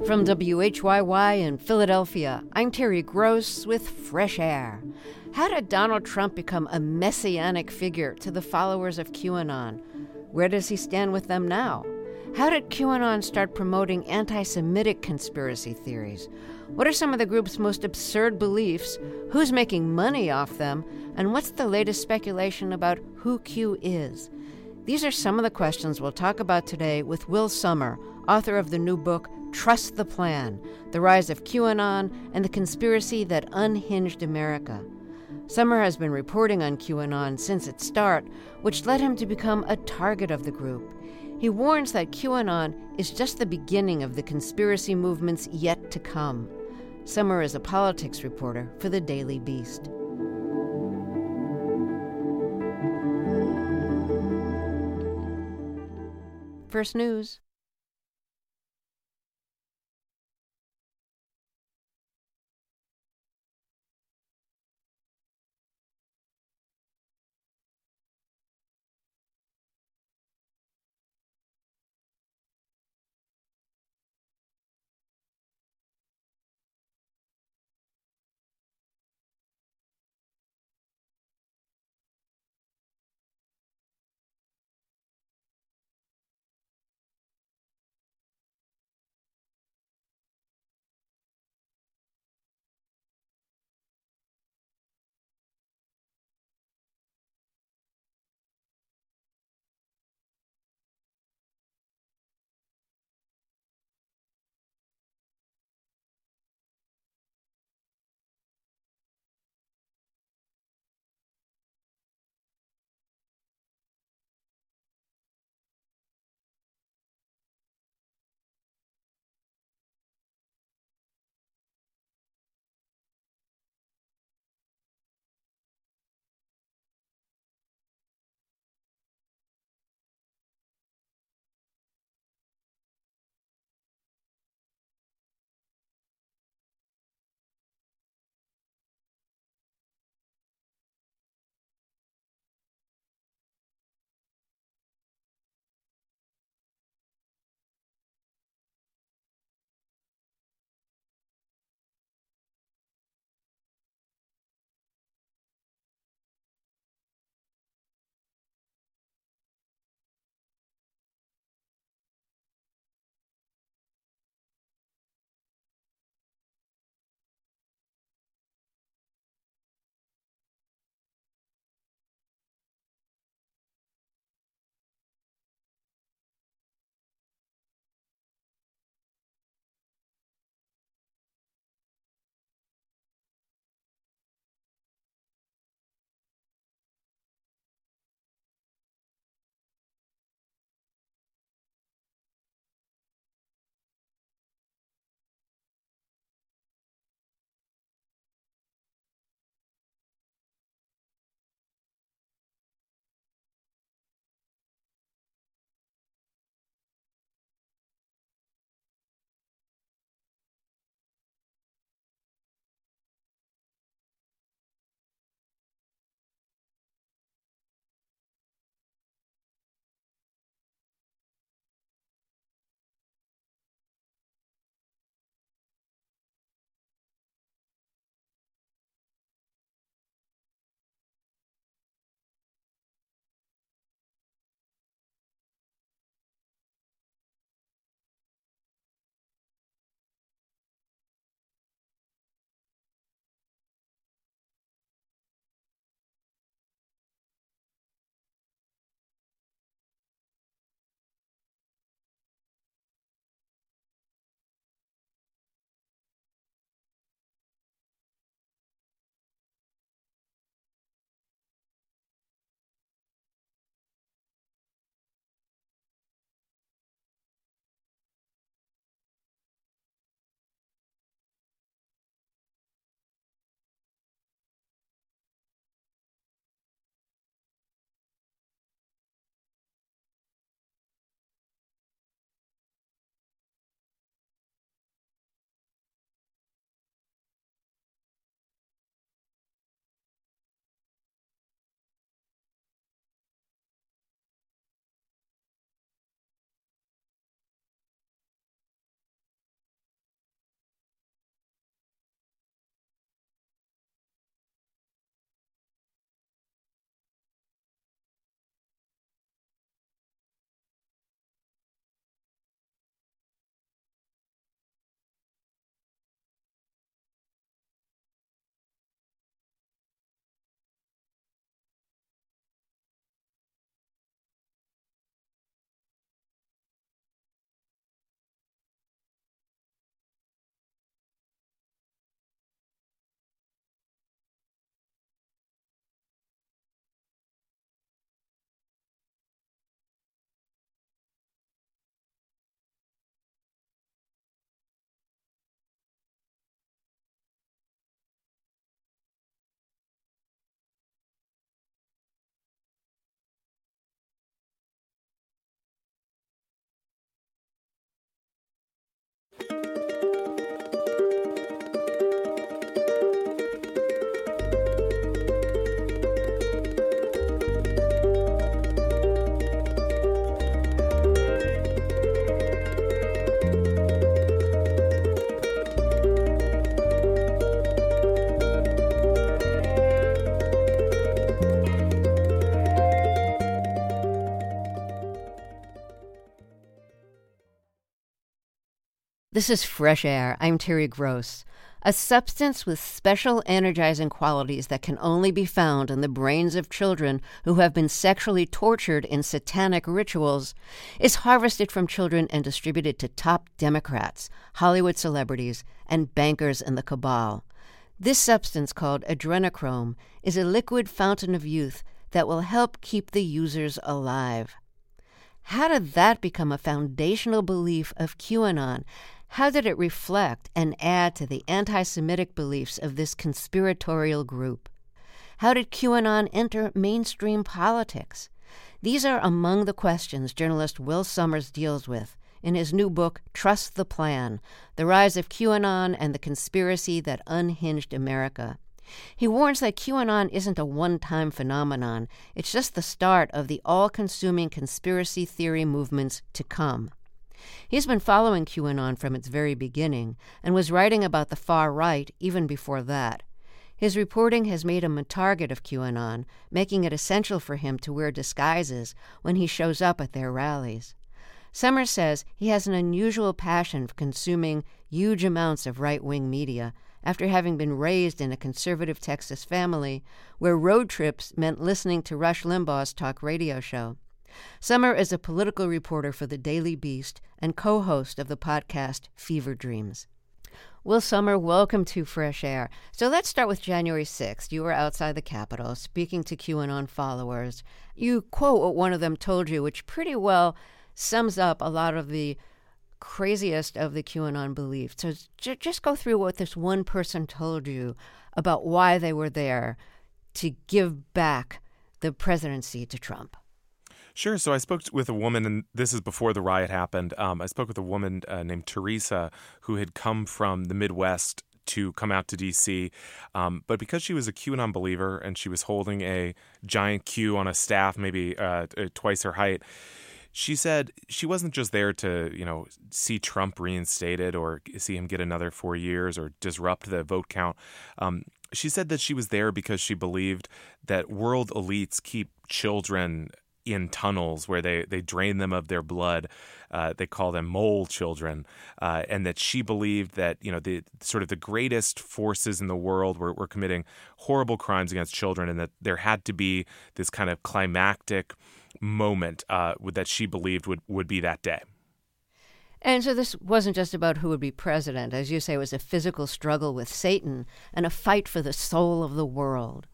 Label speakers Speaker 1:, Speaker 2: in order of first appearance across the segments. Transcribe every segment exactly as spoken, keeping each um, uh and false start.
Speaker 1: From W H Y Y in Philadelphia, I'm Terry Gross with Fresh Air. How did Donald Trump become a messianic figure to the followers of QAnon? Where does he stand with them now? How did QAnon start promoting anti-Semitic conspiracy theories? What are some of the group's most absurd beliefs? Who's making money off them? And what's the latest speculation about who Q is? These are some of the questions we'll talk about today with Will Sommer, author of the new book, Trust the Plan, The Rise of QAnon and the Conspiracy That Unhinged America. Sommer has been reporting on QAnon since its start, which led him to become a target of the group. He warns that QAnon is just the beginning of the conspiracy movements yet to come. Sommer is a politics reporter for the Daily Beast. First News. This is Fresh Air. I'm Terry Gross. A substance with special energizing qualities that can only be found in the brains of children who have been sexually tortured in satanic rituals is harvested from children and distributed to top Democrats, Hollywood celebrities, and bankers in the cabal. This substance, called adrenochrome, is a liquid fountain of youth that will help keep the users alive. How did that become a foundational belief of QAnon? How did it reflect and add to the anti-Semitic beliefs of this conspiratorial group? How did QAnon enter mainstream politics? These are among the questions journalist Will Sommers deals with in his new book, Trust the Plan: The Rise of QAnon and the Conspiracy That Unhinged America. He warns that QAnon isn't a one-time phenomenon. It's just the start of the all-consuming conspiracy theory movements to come. He's been following QAnon from its very beginning and was writing about the far right even before that. His reporting has made him a target of QAnon, making it essential for him to wear disguises when he shows up at their rallies. Sommers says he has an unusual passion for consuming huge amounts of right-wing media after having been raised in a conservative Texas family where road trips meant listening to Rush Limbaugh's talk radio show. Sommers is a political reporter for the Daily Beast and co-host of the podcast Fever Dreams. Will Sommers, welcome to Fresh Air. So let's start with January sixth. You were outside the Capitol speaking to QAnon followers. You quote what one of them told you, which pretty well sums up a lot of the craziest of the QAnon beliefs. So j- just go through what this one person told you about why they were there to give back the presidency to Trump.
Speaker 2: Sure. So I spoke with a woman, and this is before the riot happened. Um, I spoke with a woman uh, named Teresa who had come from the Midwest to come out to D C. Um, but because she was a QAnon believer and she was holding a giant Q on a staff, maybe uh, twice her height, she said she wasn't just there to, you know, see Trump reinstated or see him get another four years or disrupt the vote count. Um, she said that she was there because she believed that world elites keep children in tunnels where they, they drain them of their blood. Uh, they call them mole children. Uh, and that she believed that, you know, the sort of the greatest forces in the world were, were committing horrible crimes against children, and that there had to be this kind of climactic moment uh, that she believed would, would be that day.
Speaker 1: And so this wasn't just about who would be president. As you say, it was a physical struggle with Satan and a fight for the soul of the world.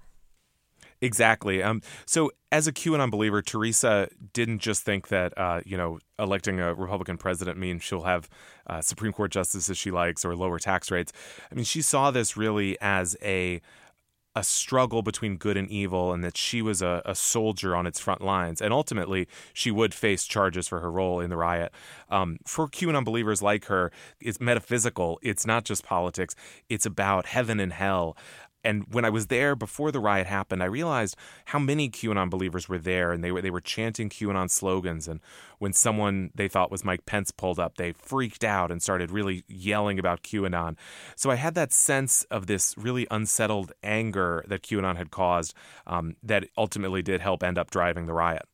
Speaker 2: Exactly. Um, so as a QAnon believer, Teresa didn't just think that, uh, you know, electing a Republican president means she'll have uh, Supreme Court justices she likes or lower tax rates. I mean, she saw this really as a a struggle between good and evil, and that she was a, a soldier on its front lines. And ultimately, she would face charges for her role in the riot. Um, for QAnon believers like her, it's metaphysical. It's not just politics. It's about heaven and hell. And when I was there before the riot happened, I realized how many QAnon believers were there, and they were they were chanting QAnon slogans. And when someone they thought was Mike Pence pulled up, they freaked out and started really yelling about QAnon. So I had that sense of this really unsettled anger that QAnon had caused um, that ultimately did help end up driving the riot.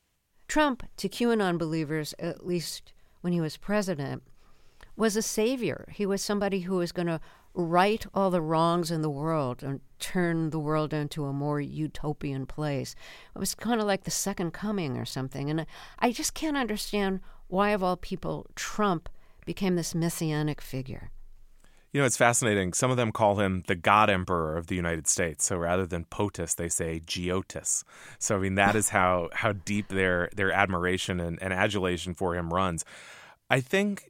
Speaker 1: Trump, to QAnon believers, at least when he was president, was a savior. He was somebody who was going to right all the wrongs in the world and turn the world into a more utopian place. It was kind of like the second coming or something. And I just can't understand why, of all people, Trump became this messianic figure.
Speaker 2: You know, it's fascinating. Some of them call him the God Emperor of the United States. So rather than POTUS, they say GEOTUS. So, I mean, that is how how deep their, their admiration and, and adulation for him runs. I think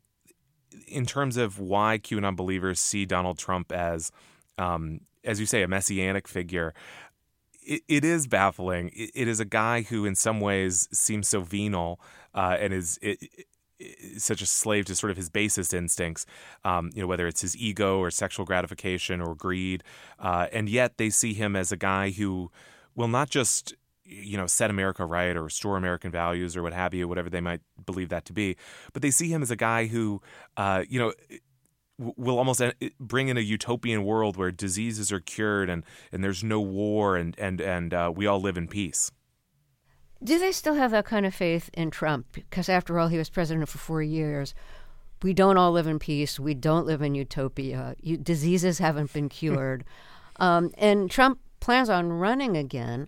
Speaker 2: in terms of why QAnon believers see Donald Trump as, um, as you say, a messianic figure, it, it is baffling. It, it is a guy who in some ways seems so venal uh, and is it, it, is such a slave to sort of his basest instincts, um, you know, whether it's his ego or sexual gratification or greed. Uh, and yet they see him as a guy who will not just you know, set America right or restore American values or what have you, whatever they might believe that to be. But they see him as a guy who, uh, you know, will almost bring in a utopian world where diseases are cured and, and there's no war and, and, and uh, we all live in peace.
Speaker 1: Do they still have that kind of faith in Trump? Because after all, he was president for four years. we don't all live in peace. We don't live in utopia. You, diseases haven't been cured. um, and Trump plans on running again.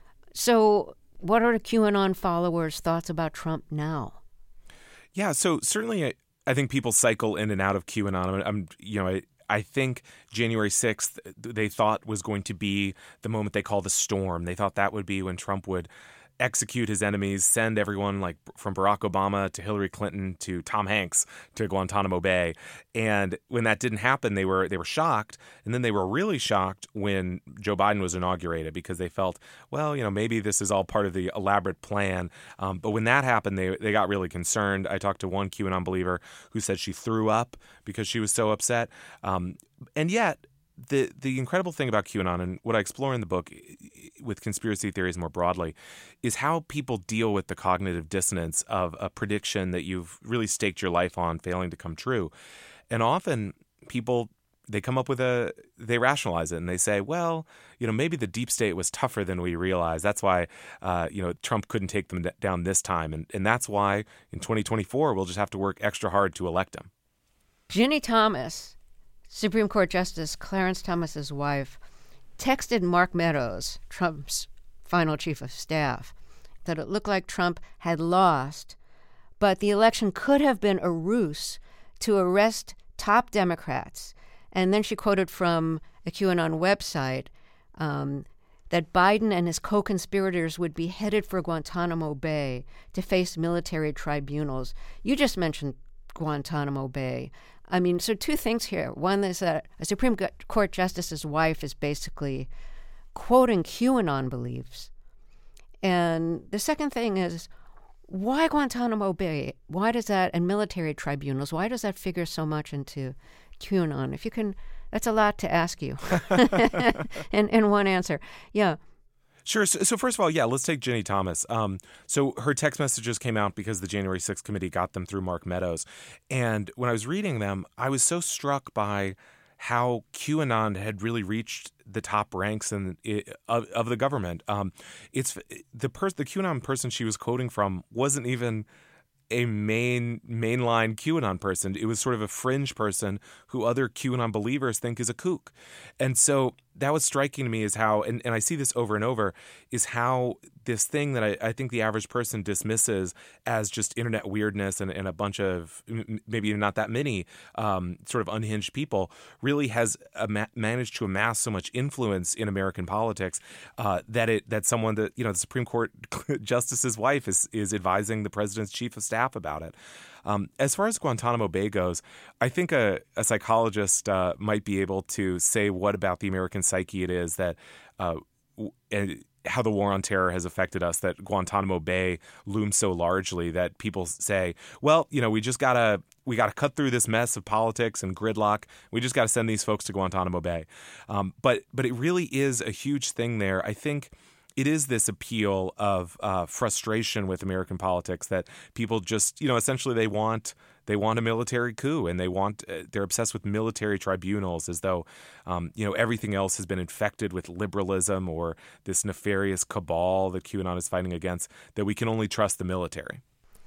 Speaker 1: So what are the QAnon followers' thoughts about Trump now?
Speaker 2: Yeah, so certainly I, I think people cycle in and out of QAnon. I'm, I'm you know, I, I think January sixth they thought was going to be the moment they call the storm. They thought that would be when Trump would execute his enemies, send everyone like from Barack Obama to Hillary Clinton to Tom Hanks to Guantanamo Bay. And when that didn't happen, they were they were shocked. And then they were really shocked when Joe Biden was inaugurated because they felt, well, you know, maybe this is all part of the elaborate plan. Um, but when that happened, they they got really concerned. I talked to one QAnon believer who said she threw up because she was so upset. Um, and yet, The the incredible thing about QAnon and what I explore in the book with conspiracy theories more broadly is how people deal with the cognitive dissonance of a prediction that you've really staked your life on failing to come true. And often people, they come up with a, they rationalize it and they say, well, you know, maybe the deep state was tougher than we realized. That's why, uh, you know, Trump couldn't take them down this time. And, and that's why in twenty twenty-four, we'll just have to work extra hard to elect him.
Speaker 1: Ginni Thomas, Supreme Court Justice Clarence Thomas's wife, texted Mark Meadows, Trump's final chief of staff, that it looked like Trump had lost, but the election could have been a ruse to arrest top Democrats. And then she quoted from a QAnon website um, that Biden and his co-conspirators would be headed for Guantanamo Bay to face military tribunals. You just mentioned Guantanamo Bay. I mean, so two things here. One is that a Supreme Court justice's wife is basically quoting QAnon beliefs. And the second thing is, why Guantanamo Bay? Why does that, and military tribunals, why does that figure so much into QAnon? If you can, that's a lot to ask you in, in one answer. Yeah.
Speaker 2: Sure. So, so first of all, yeah, let's take Ginni Thomas. Um, so her text messages came out because the January sixth committee got them through Mark Meadows. And when I was reading them, I was so struck by how QAnon had really reached the top ranks in, of, of the government. Um, it's the pers- the QAnon person she was quoting from wasn't even a main mainline QAnon person. It was sort of a fringe person who other QAnon believers think is a kook. And so that was striking to me is how, and, and I see this over and over, is how this thing that I, I think the average person dismisses as just internet weirdness and, and a bunch of maybe not that many um, sort of unhinged people really has ama- managed to amass so much influence in American politics uh, that it that someone that, you know, the Supreme Court justice's wife is is advising the president's chief of staff about it. Um, as far as Guantanamo Bay goes, I think a, a psychologist uh, might be able to say what about the American psyche it is that uh, and how the war on terror has affected us, that Guantanamo Bay looms so largely that people say, well, you know, we just gotta we gotta cut through this mess of politics and gridlock. We just gotta send these folks to Guantanamo Bay. Um, but but it really is a huge thing there. I think it is this appeal of uh, frustration with American politics that people just, you know, essentially they want they want a military coup and they want uh, they're obsessed with military tribunals as though, um, you know, everything else has been infected with liberalism or this nefarious cabal that QAnon is fighting against, that we can only trust the military.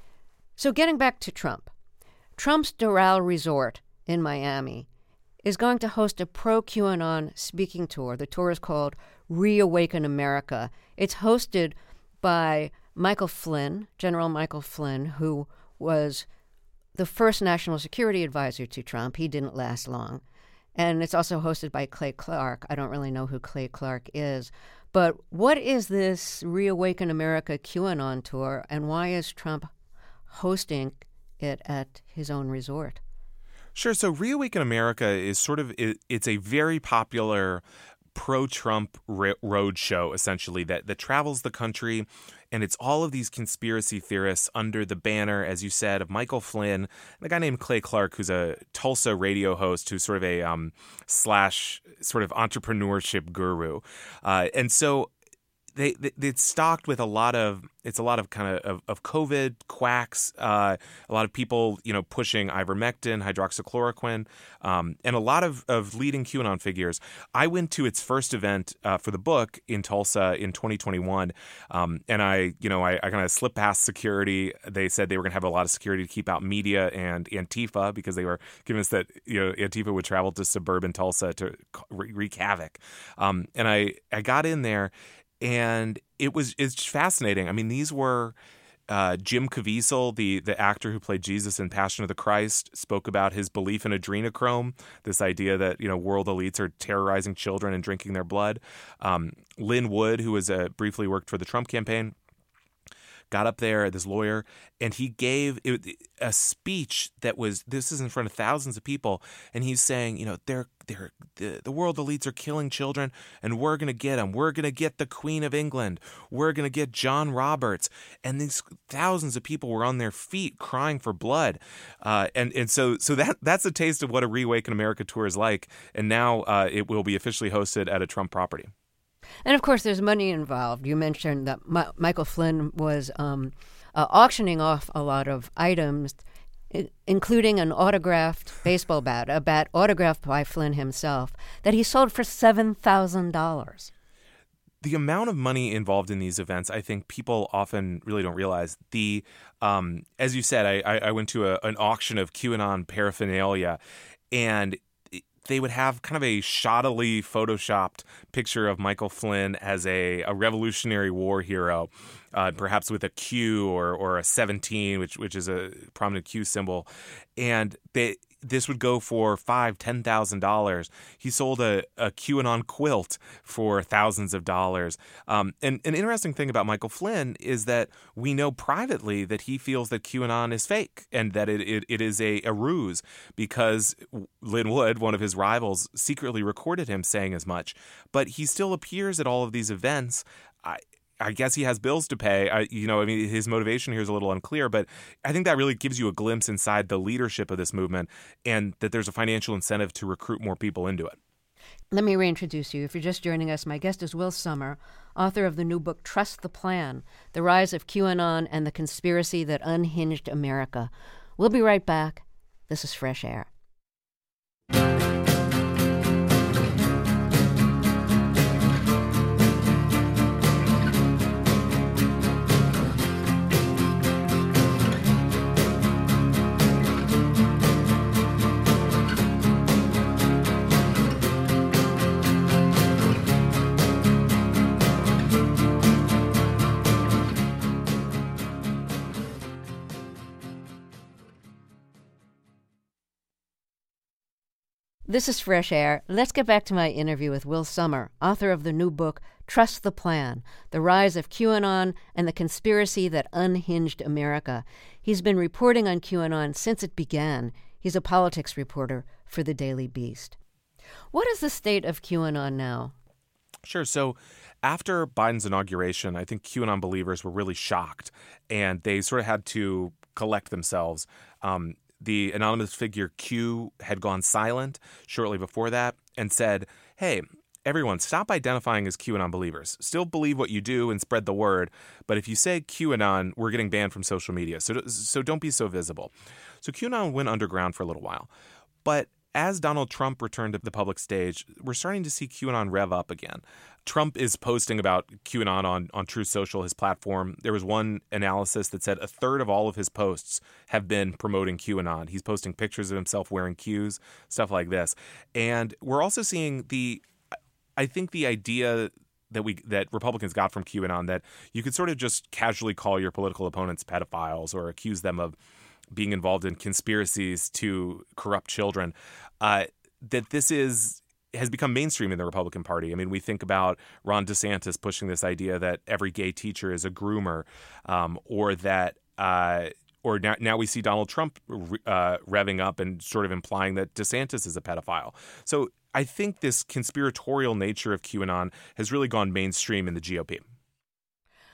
Speaker 1: So getting back to Trump, Trump's Doral Resort in Miami is going to host a pro-QAnon speaking tour. The tour is called Reawaken America. It's hosted by Michael Flynn, General Michael Flynn, who was the first national security advisor to Trump. He didn't last long. And it's also hosted by Clay Clark. I don't really know who Clay Clark is. But what is this Reawaken America QAnon tour, and why is Trump hosting it at his own resort?
Speaker 2: Sure. So Reawaken America is sort of, it, it's a very popular pro-Trump ro- road show, essentially, that, that travels the country. And it's all of these conspiracy theorists under the banner, as you said, of Michael Flynn, and a guy named Clay Clark, who's a Tulsa radio host, who's sort of a um, slash sort of entrepreneurship guru. Uh, and so they, they it's stocked with a lot of it's a lot of kind of of, of COVID quacks, uh, a lot of people you know pushing ivermectin, hydroxychloroquine, um, and a lot of, of leading QAnon figures. I went to its first event uh, for the book in Tulsa in twenty twenty-one, um, and I you know I, I kind of slipped past security. They said they were going to have a lot of security to keep out media and Antifa because they were convinced that you know Antifa would travel to suburban Tulsa to wreak havoc. Um, and I I got in there. And it was it's fascinating. I mean, these were uh, Jim Caviezel, the the actor who played Jesus in Passion of the Christ, spoke about his belief in adrenochrome, this idea that you know world elites are terrorizing children and drinking their blood. Um, Lynn Wood, who was a, briefly worked for the Trump campaign, got up there, this lawyer, and he gave it, a speech that was, this is in front of thousands of people, and he's saying, you know, they're, they're, the, the world elites are killing children, and we're going to get them. We're going to get the Queen of England. We're going to get John Roberts. And these thousands of people were on their feet crying for blood. Uh, and, and so so that that's a taste of what a Reawaken America tour is like, and now uh, it will be officially hosted at a Trump property.
Speaker 1: And, of course, there's money involved. You mentioned that Ma- Michael Flynn was um, uh, auctioning off a lot of items, I- including an autographed baseball bat, a bat autographed by Flynn himself, that he sold for seven thousand dollars.
Speaker 2: The amount of money involved in these events, I think people often really don't realize. The, um, as you said, I, I went to a, an auction of QAnon paraphernalia, and they would have kind of a shoddily photoshopped picture of Michael Flynn as a, a Revolutionary War hero, uh, perhaps with a Q or or a seventeen, which which is a prominent Q symbol, and they. This would go for five, ten thousand dollars. He sold a, a QAnon quilt for thousands of dollars. Um, and an interesting thing about Michael Flynn is that we know privately that he feels that QAnon is fake and that it it, it is a, a ruse, because Lynn Wood, one of his rivals, secretly recorded him saying as much. But he still appears at all of these events. I, I guess he has bills to pay. I, you know, I mean, his motivation here is a little unclear, but I think that really gives you a glimpse inside the leadership of this movement, and that there's a financial incentive to recruit more people into it.
Speaker 1: Let me reintroduce you. If you're just joining us, my guest is Will Sommer, author of the new book, Trust the Plan, The Rise of QAnon and the Conspiracy That Unhinged America. We'll be right back. This is Fresh Air. This is Fresh Air. Let's get back to my interview with Will Sommer, author of the new book, Trust the Plan, The Rise of QAnon and the Conspiracy That Unhinged America. He's been reporting on QAnon since it began. He's a politics reporter for the Daily Beast. What is the state of QAnon now?
Speaker 2: Sure. So after Biden's inauguration, I think QAnon believers were really shocked, and they sort of had to collect themselves. Um, The anonymous figure Q had gone silent shortly before that and said, hey, everyone, stop identifying as QAnon believers. Still believe what you do and spread the word. But if you say QAnon, we're getting banned from social media. So, so don't be so visible. So QAnon went underground for a little while. But as Donald Trump returned to the public stage, we're starting to see QAnon rev up again. Trump is posting about QAnon on, on Truth Social, his platform. There was one analysis that said a third of all of his posts have been promoting QAnon. He's posting pictures of himself wearing Qs, stuff like this. And we're also seeing the, I think the idea that we that Republicans got from QAnon, that you could sort of just casually call your political opponents pedophiles or accuse them of being involved in conspiracies to corrupt children, uh, that this is has become mainstream in the Republican Party. I mean, we think about Ron DeSantis pushing this idea that every gay teacher is a groomer, um, or that, uh, or now, now we see Donald Trump uh, revving up and sort of implying that DeSantis is a pedophile. So I think this conspiratorial nature of QAnon has really gone mainstream in the G O P.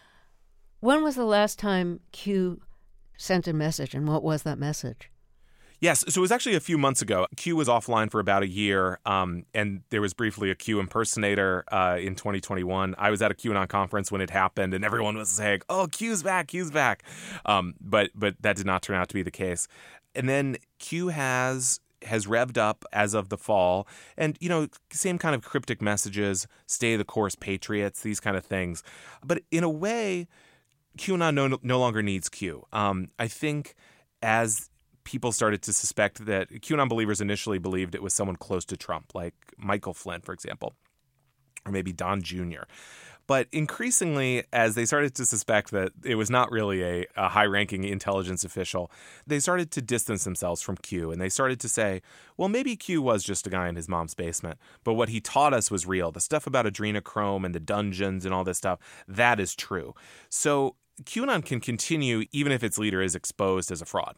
Speaker 1: When was the last time Q sent a message, and what was that message?
Speaker 2: Yes, so it was actually a few months ago. Q was offline for about a year, um, and there was briefly a Q impersonator uh, in twenty twenty-one. I was at a QAnon conference when it happened, and everyone was saying, oh, Q's back, Q's back. Um, but but that did not turn out to be the case. And then Q has has revved up as of the fall, and, you know, same kind of cryptic messages, stay the course, patriots, these kind of things. But in a way, QAnon no, no longer needs Q. Um, I think as people started to suspect that QAnon believers initially believed it was someone close to Trump, like Michael Flynn, for example, or maybe Don Junior But increasingly, as they started to suspect that it was not really a, a high-ranking intelligence official, they started to distance themselves from Q, and they started to say, well, maybe Q was just a guy in his mom's basement, but what he taught us was real. The stuff about adrenochrome and the dungeons and all this stuff, that is true. So QAnon can continue even if its leader is exposed as a fraud.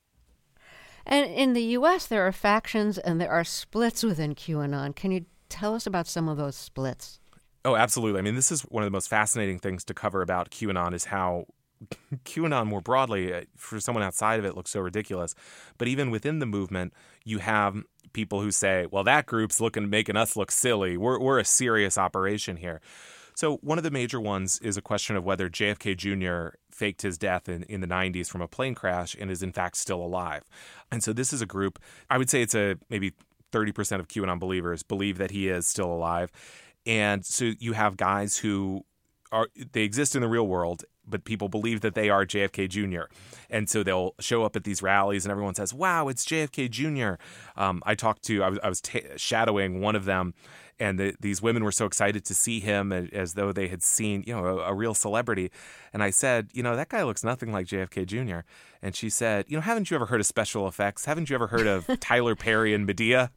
Speaker 1: And in the U S, there are factions and there are splits within QAnon. Can you tell us about some of those splits?
Speaker 2: Oh, absolutely. I mean, this is one of the most fascinating things to cover about QAnon is how QAnon more broadly, for someone outside of it, looks so ridiculous. But even within the movement, you have people who say, well, that group's looking making us look silly. We're, we're a serious operation here. So one of the major ones is a question of whether J F K Junior faked his death in, in the nineties from a plane crash and is in fact still alive. And so this is a group, I would say it's a maybe thirty percent of QAnon believers believe that he is still alive. And so you have guys who are, they exist in the real world, but people believe that they are J F K Junior And so they'll show up at these rallies and everyone says, wow, it's J F K Junior Um, I talked to, I was, I was t- shadowing one of them, and the, these women were so excited to see him as, as though they had seen, you know, a, a real celebrity. And I said, you know, that guy looks nothing like J F K Junior And she said, you know, haven't you ever heard of special effects? Haven't you ever heard of Tyler Perry and Medea?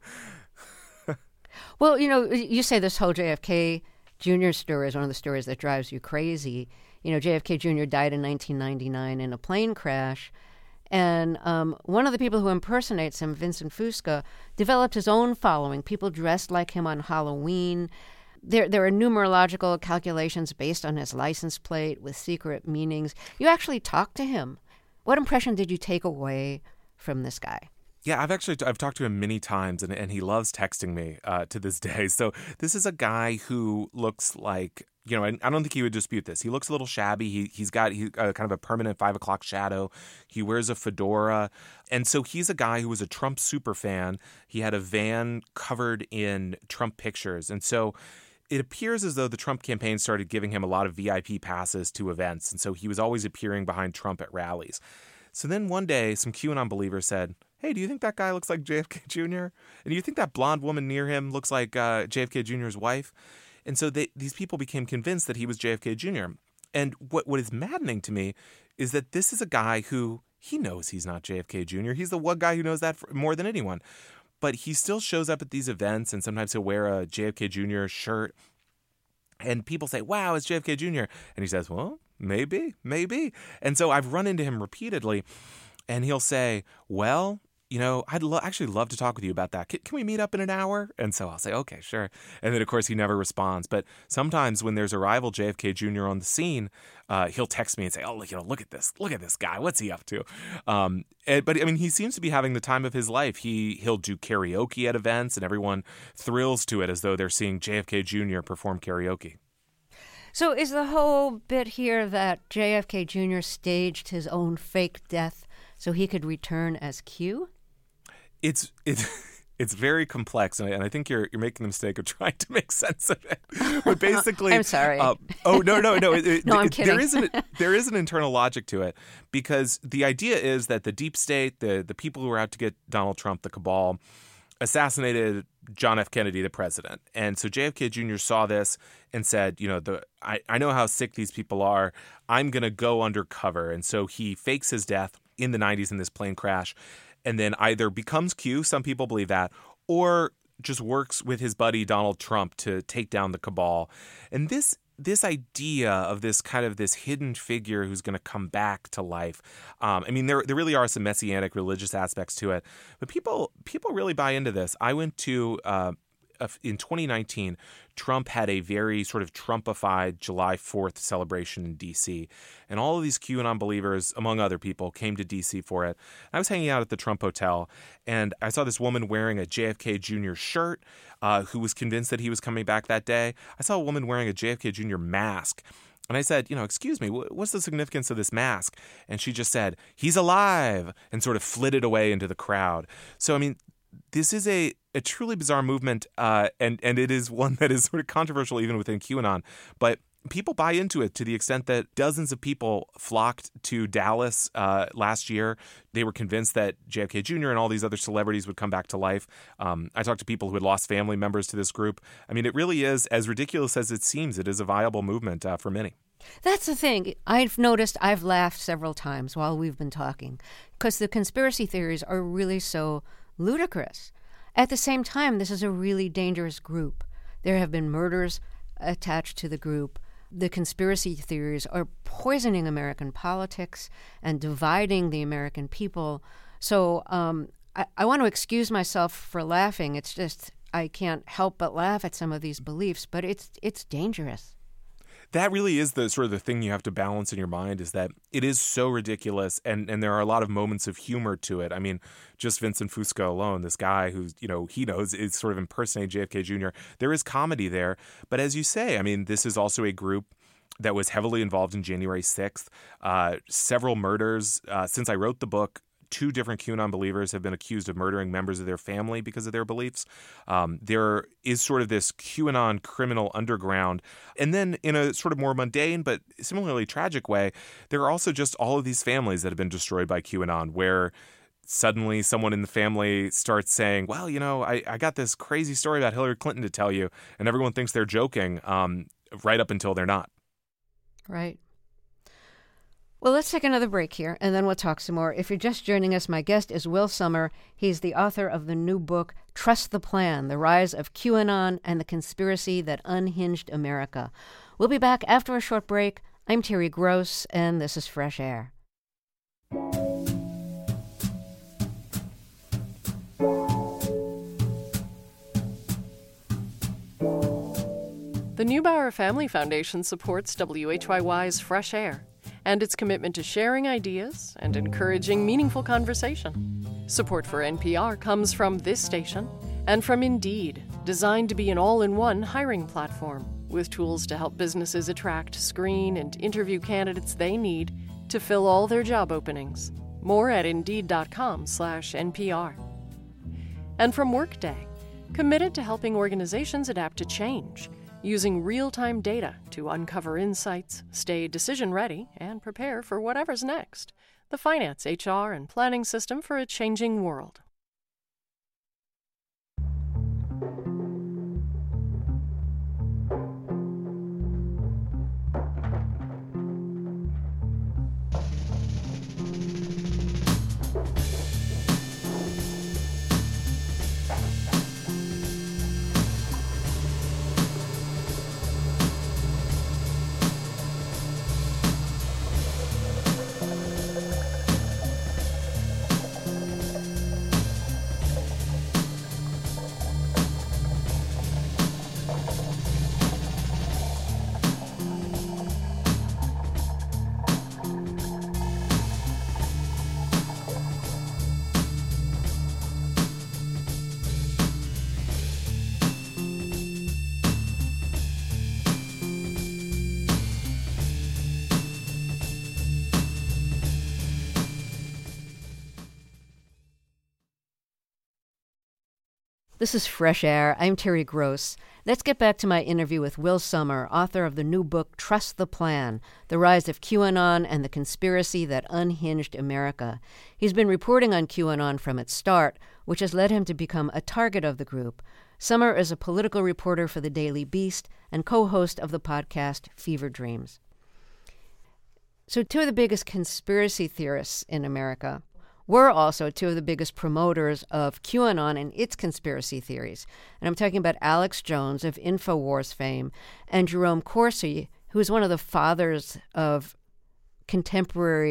Speaker 1: Well, you know, you say this whole J F K Junior story is one of the stories that drives you crazy. You know, J F K Junior died in nineteen ninety-nine in a plane crash. And um, one of the people who impersonates him, Vincent Fusca, developed his own following. People dressed like him on Halloween. There, there are numerological calculations based on his license plate with secret meanings. You actually talked to him. What impression did you take away from this guy?
Speaker 2: Yeah, I've actually I've talked to him many times, and, and he loves texting me uh, to this day. So this is a guy who looks like, you know, I don't think he would dispute this. He looks a little shabby. He, he's got he, uh, kind of a permanent five o'clock shadow. He wears a fedora. And so he's a guy who was a Trump super fan. He had a van covered in Trump pictures. And so it appears as though the Trump campaign started giving him a lot of V I P passes to events. And so he was always appearing behind Trump at rallies. So then one day, some QAnon believers said, hey, do you think that guy looks like J F K Junior? And do you think that blonde woman near him looks like uh, J F K Junior's wife? And so they, these people became convinced that he was J F K Junior And what what is maddening to me is that this is a guy who, he knows he's not J F K Junior He's the one guy who knows that for, more than anyone. But he still shows up at these events, and sometimes he'll wear a J F K Junior shirt. And people say, wow, it's J F K Junior And he says, well, maybe, maybe. And so I've run into him repeatedly, and he'll say, well, you know, I'd lo- actually love to talk with you about that. Can, can we meet up in an hour? And so I'll say, okay, sure. And then, of course, he never responds. But sometimes when there's a rival J F K Junior on the scene, uh, he'll text me and say, oh, you know, look at this. Look at this guy. What's he up to? Um, and, but, I mean, he seems to be having the time of his life. He, he'll do karaoke at events, and everyone thrills to it as though they're seeing J F K Junior perform karaoke.
Speaker 1: So is the whole bit here that J F K Junior staged his own fake death so he could return as Q?
Speaker 2: It's it's it's very complex, and I, and I think you're you're making the mistake of trying to make sense of it. But basically,
Speaker 1: I'm sorry.
Speaker 2: Uh, oh no no no! It, it,
Speaker 1: no, I'm
Speaker 2: it,
Speaker 1: kidding.
Speaker 2: There is an there is an internal logic to it, because the idea is that the deep state, the the people who are out to get Donald Trump, the cabal, assassinated John F. Kennedy, the president. And so J F K Junior saw this and said, you know, the I, I know how sick these people are. I'm going to go undercover. And so he fakes his death in the nineties in this plane crash, and then either becomes Q, some people believe that, or just works with his buddy Donald Trump to take down the cabal. And this this idea of this kind of this hidden figure who's going to come back to life. Um, I mean, there there really are some messianic religious aspects to it, but people people really buy into this. I went to uh, uh, in twenty nineteen, Trump had a very sort of Trumpified July fourth celebration in D C. And all of these QAnon believers, among other people, came to D C for it. I was hanging out at the Trump Hotel, and I saw this woman wearing a J F K Junior shirt uh, who was convinced that he was coming back that day. I saw a woman wearing a J F K Junior mask. And I said, you know, excuse me, what's the significance of this mask? And she just said, he's alive, and sort of flitted away into the crowd. So, I mean, this is a, a truly bizarre movement, uh, and, and it is one that is sort of controversial even within QAnon. But people buy into it to the extent that dozens of people flocked to Dallas uh, last year. They were convinced that J F K Junior and all these other celebrities would come back to life. Um, I talked to people who had lost family members to this group. I mean, it really is, as ridiculous as it seems, it is a viable movement uh, for many.
Speaker 1: That's the thing. I've noticed I've laughed several times while we've been talking because the conspiracy theories are really so ludicrous. At the same time, this is a really dangerous group. There have been murders attached to the group. The conspiracy theories are poisoning American politics and dividing the American people. So um, I, I want to excuse myself for laughing. It's just I can't help but laugh at some of these beliefs, but it's it's dangerous.
Speaker 2: That really is the sort of the thing you have to balance in your mind, is that it is so ridiculous, and, and there are a lot of moments of humor to it. I mean, just Vincent Fusco alone, this guy who's, you know, he knows is sort of impersonating J F K Junior There is comedy there. But as you say, I mean, this is also a group that was heavily involved in January sixth. Uh, several murders. Uh, since I wrote the book, two different QAnon believers have been accused of murdering members of their family because of their beliefs. Um, there is sort of this QAnon criminal underground. And then in a sort of more mundane but similarly tragic way, there are also just all of these families that have been destroyed by QAnon, where suddenly someone in the family starts saying, well, you know, I, I got this crazy story about Hillary Clinton to tell you, and everyone thinks they're joking um, right up until they're not.
Speaker 1: Right. Well, let's take another break here, and then we'll talk some more. If you're just joining us, my guest is Will Sommer. He's the author of the new book, Trust the Plan, The Rise of QAnon and the Conspiracy That Unhinged America. We'll be back after a short break. I'm Terry Gross, and this is Fresh Air.
Speaker 3: The Neubauer Family Foundation supports W H Y Y's Fresh Air and its commitment to sharing ideas and encouraging meaningful conversation. Support for N P R comes from this station and from Indeed, designed to be an all-in-one hiring platform with tools to help businesses attract, screen, and interview candidates they need to fill all their job openings. More at Indeed.com slash NPR. And from Workday, committed to helping organizations adapt to change, using real-time data to uncover insights, stay decision-ready, and prepare for whatever's next. The finance, H R, and planning system for a changing world.
Speaker 1: This is Fresh Air. I'm Terry Gross. Let's get back to my interview with Will Sommer, author of the new book, Trust the Plan, The Rise of QAnon and the Conspiracy That Unhinged America. He's been reporting on QAnon from its start, which has led him to become a target of the group. Sommer is a political reporter for the Daily Beast and co-host of the podcast Fever Dreams. So two of the biggest conspiracy theorists in America were also two of the biggest promoters of QAnon and its conspiracy theories. And I'm talking about Alex Jones of InfoWars fame and Jerome Corsi, who is one of the fathers of contemporary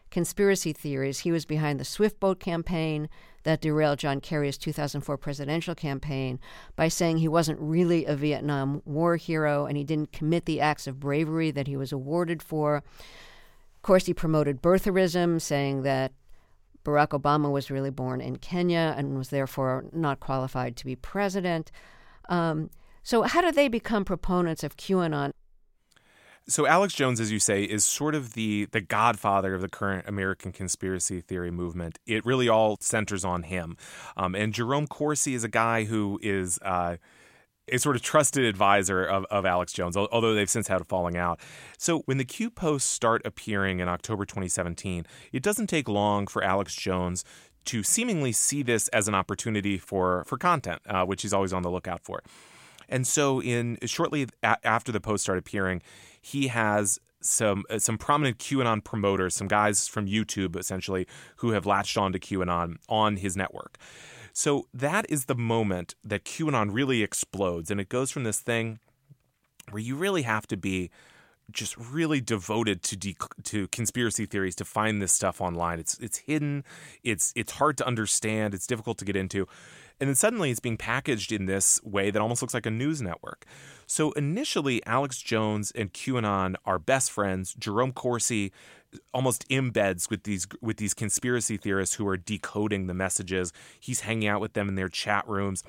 Speaker 1: conspiracy theories. He was behind the Swift Boat campaign that derailed John Kerry's two thousand four presidential campaign by saying he wasn't really a Vietnam War hero and he didn't commit the acts of bravery that he was awarded for. Of course, he promoted birtherism, saying that Barack Obama was really born in Kenya and was therefore not qualified to be president. Um, so how do they become proponents of QAnon?
Speaker 2: So Alex Jones, as you say, is sort of the the godfather of the current American conspiracy theory movement. It really all centers on him. Um, and Jerome Corsi is a guy who is uh, a sort of trusted advisor of, of Alex Jones, although they've since had a falling out. So when the Q posts start appearing in October twenty seventeen, it doesn't take long for Alex Jones to seemingly see this as an opportunity for, for content, uh, which he's always on the lookout for. And so in shortly a- after the posts start appearing, he has some uh, some prominent QAnon promoters, some guys from YouTube, essentially, who have latched on to QAnon on his network. So that is the moment that QAnon really explodes. And it goes from this thing where you really have to be just really devoted to de- to conspiracy theories to find this stuff online. It's it's hidden. It's it's hard to understand. It's difficult to get into. And then suddenly it's being packaged in this way that almost looks like a news network. So initially, Alex Jones and QAnon are best friends. Jerome Corsi almost embeds with these with these conspiracy theorists who are decoding the messages. He's hanging out with them in their chat rooms.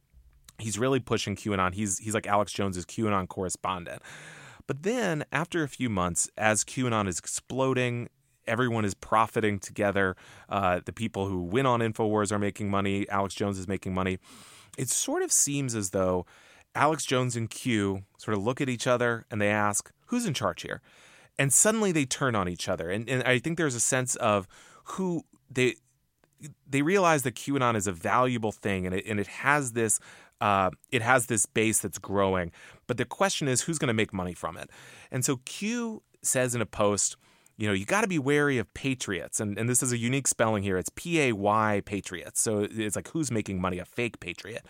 Speaker 2: He's really pushing QAnon. He's he's like Alex Jones's QAnon correspondent. But then after a few months, as QAnon is exploding, everyone is profiting together. Uh, the people who win on InfoWars are making money. Alex Jones is making money. It sort of seems as though Alex Jones and Q sort of look at each other and they ask, who's in charge here? And suddenly they turn on each other. And, and I think there's a sense of who they they realize that QAnon is a valuable thing and it, and it has this uh, it has this base that's growing. But the question is, who's going to make money from it? And so Q says in a post, you know, you got to be wary of patriots. And, and this is a unique spelling here. It's P A Y patriots. So it's like, who's making money? A fake patriot.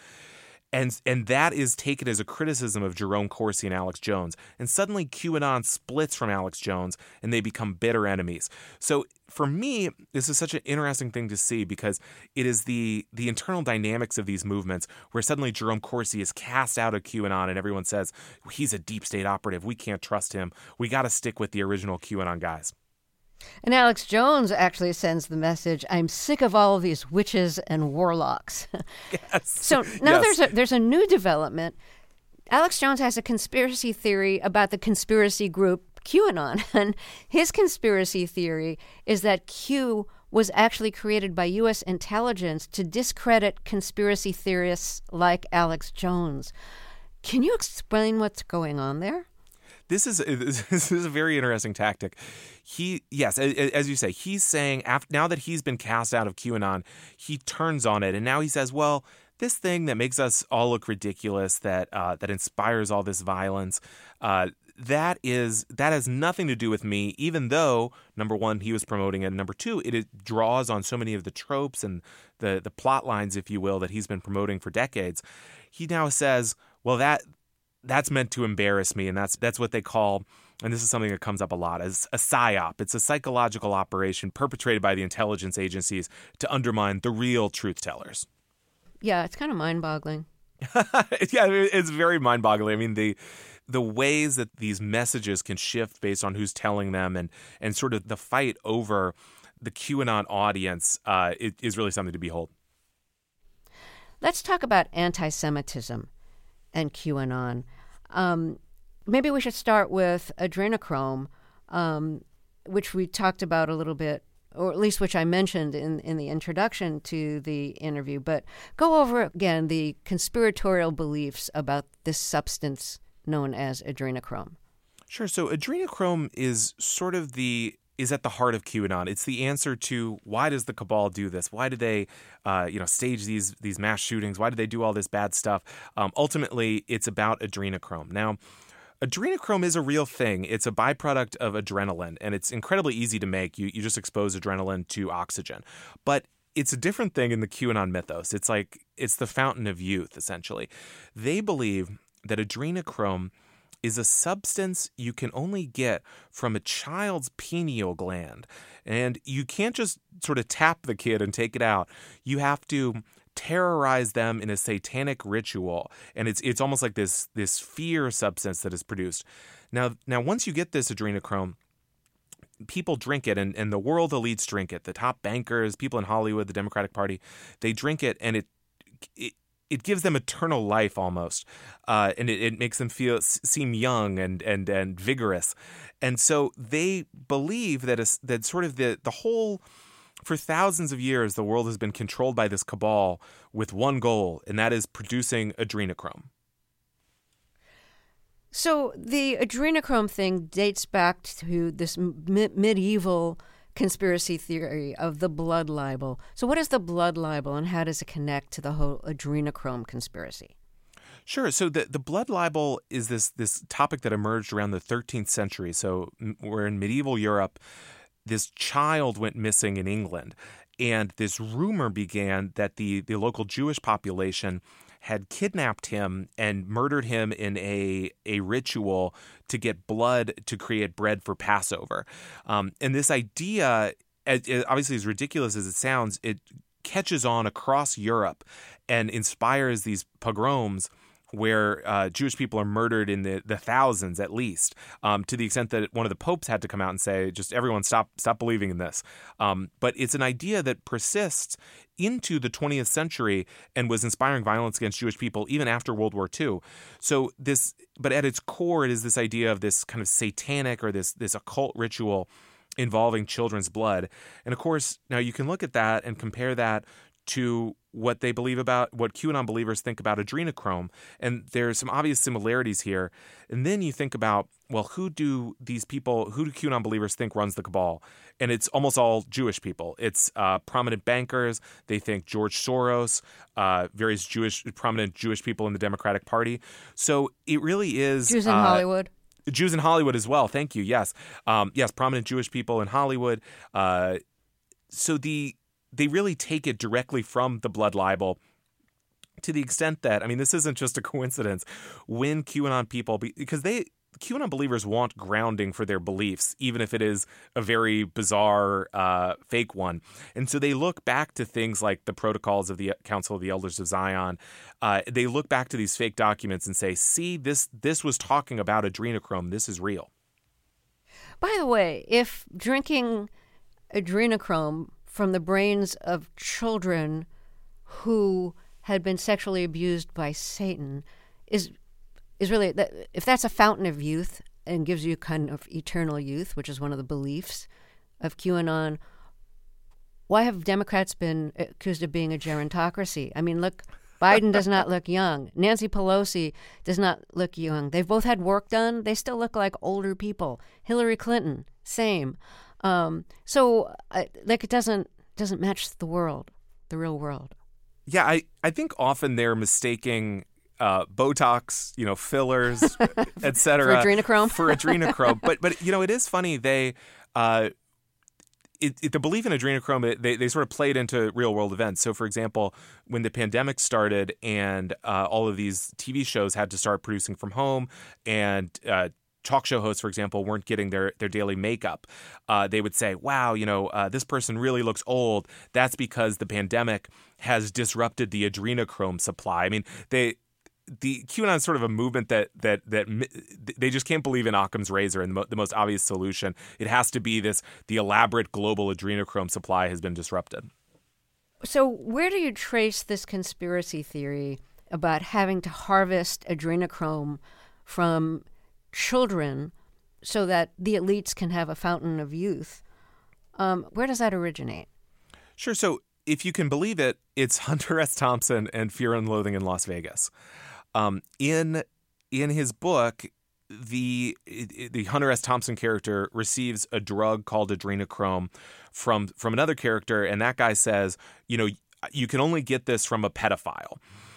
Speaker 2: And and that is taken as a criticism of Jerome Corsi and Alex Jones. And suddenly QAnon splits from Alex Jones and they become bitter enemies. So for me, this is such an interesting thing to see because it is the the internal dynamics of these movements where suddenly Jerome Corsi is cast out of QAnon and everyone says, he's a deep state operative. We can't trust him. We got to stick with the original QAnon guys.
Speaker 1: And Alex Jones actually sends the message, I'm sick of all of these witches and warlocks.
Speaker 2: Yes.
Speaker 1: So now
Speaker 2: yes.
Speaker 1: there's a there's a new development. Alex Jones has a conspiracy theory about the conspiracy group QAnon. And his conspiracy theory is that Q was actually created by U S intelligence to discredit conspiracy theorists like Alex Jones. Can you explain what's going on there?
Speaker 2: This is this is a very interesting tactic. He, yes, as you say, he's saying after, now that he's been cast out of QAnon, he turns on it, and now he says, "Well, this thing that makes us all look ridiculous, that uh, that inspires all this violence, uh, that is that has nothing to do with me. Even though number one, he was promoting it, and number two, it, it draws on so many of the tropes and the the plot lines, if you will, that he's been promoting for decades. He now says, well, that." That's meant to embarrass me, and that's that's what they call, and this is something that comes up a lot, as a psyop. It's a psychological operation perpetrated by the intelligence agencies to undermine the real truth tellers.
Speaker 1: Yeah, it's kind of mind-boggling.
Speaker 2: Yeah, it's very mind-boggling. I mean, the the ways that these messages can shift based on who's telling them, and and sort of the fight over the QAnon audience uh, it, is really something to behold.
Speaker 1: Let's talk about anti-Semitism and QAnon. Um, maybe we should start with adrenochrome, um, which we talked about a little bit, or at least which I mentioned in, in the introduction to the interview. But go over again the conspiratorial beliefs about this substance known as adrenochrome.
Speaker 2: Sure. So adrenochrome is sort of the is at the heart of QAnon. It's the answer to why does the cabal do this? Why did they, uh, you know, stage these these mass shootings? Why did they do all this bad stuff? Um, ultimately, it's about adrenochrome. Now, adrenochrome is a real thing. It's a byproduct of adrenaline, and it's incredibly easy to make. You you just expose adrenaline to oxygen, but it's a different thing in the QAnon mythos. It's like it's the fountain of youth, essentially. They believe that adrenochrome is a substance you can only get from a child's pineal gland. And you can't just sort of tap the kid and take it out. You have to terrorize them in a satanic ritual. And it's it's almost like this, this fear substance that is produced. Now, now once you get this adrenochrome, people drink it, and, and the world elites drink it. The top bankers, people in Hollywood, the Democratic Party, they drink it, and it it, it gives them eternal life almost, uh, and it, it makes them feel seem young and and and vigorous, and so they believe that a, that sort of the the whole. For thousands of years, the world has been controlled by this cabal with one goal, and that is producing adrenochrome.
Speaker 1: So the adrenochrome thing dates back to this me- medieval conspiracy theory of the blood libel. So what is the blood libel, and how does it connect to the whole adrenochrome conspiracy?
Speaker 2: Sure. So the, the blood libel is this this topic that emerged around the thirteenth century. So we're in medieval Europe. This child went missing in England, and this rumor began that the, the local Jewish population had kidnapped him and murdered him in a a ritual to get blood to create bread for Passover. Um, and this idea, as, obviously as ridiculous as it sounds, it catches on across Europe and inspires these pogroms where uh, Jewish people are murdered in the, the thousands at least, um, to the extent that one of the popes had to come out and say, just everyone stop stop believing in this. Um, but it's an idea that persists into the twentieth century and was inspiring violence against Jewish people even after World War Two. So this, but at its core, it is this idea of this kind of satanic or this this occult ritual involving children's blood. And of course, now you can look at that and compare that to what they believe about, what QAnon believers think about adrenochrome. And there's some obvious similarities here. And then you think about, well, who do these people, who do QAnon believers think runs the cabal? And it's almost all Jewish people. It's uh, prominent bankers. They think George Soros, uh, various Jewish, prominent Jewish people in the Democratic Party. So it really is...
Speaker 1: Jews in
Speaker 2: uh,
Speaker 1: Hollywood.
Speaker 2: Jews in Hollywood as well. Thank you. Yes. Um, yes, prominent Jewish people in Hollywood. Uh, so the... They really take it directly from the blood libel to the extent that, I mean, this isn't just a coincidence. When QAnon people, because they, QAnon believers want grounding for their beliefs, even if it is a very bizarre, uh, fake one. And so they look back to things like the protocols of the Council of the Elders of Zion. Uh, they look back to these fake documents and say, see, this this was talking about adrenochrome. This is real.
Speaker 1: By the way, if drinking adrenochrome from the brains of children who had been sexually abused by Satan is is really, if that's a fountain of youth and gives you kind of eternal youth, which is one of the beliefs of QAnon, why have Democrats been accused of being a gerontocracy? I mean, look, Biden does not look young. Nancy Pelosi does not look young. They've both had work done. They still look like older people. Hillary Clinton, same. Um, so, uh, like, it doesn't doesn't match the world, the real world.
Speaker 2: Yeah, I, I think often they're mistaking uh, Botox, you know, fillers, et cetera.
Speaker 1: For adrenochrome?
Speaker 2: For adrenochrome. but, but you know, it is funny. They, uh, it, it, the belief in adrenochrome, they, they sort of played into real-world events. So, for example, when the pandemic started and uh, all of these T V shows had to start producing from home and uh talk show hosts, for example, weren't getting their, their daily makeup. Uh, they would say, wow, you know, uh, this person really looks old. That's because the pandemic has disrupted the adrenochrome supply. I mean, they the QAnon is sort of a movement that that that they just can't believe in Occam's razor and the, mo- the most obvious solution. It has to be this, the elaborate global adrenochrome supply has been disrupted.
Speaker 1: So where do you trace this conspiracy theory about having to harvest adrenochrome from children so that the elites can have a fountain of youth? Um, where does that originate?
Speaker 2: Sure. So if you can believe it, it's Hunter S. Thompson and Fear and Loathing in Las Vegas. Um, in in his book, the the Hunter S. Thompson character receives a drug called adrenochrome from from another character, and that guy says, you know, you can only get this from a pedophile.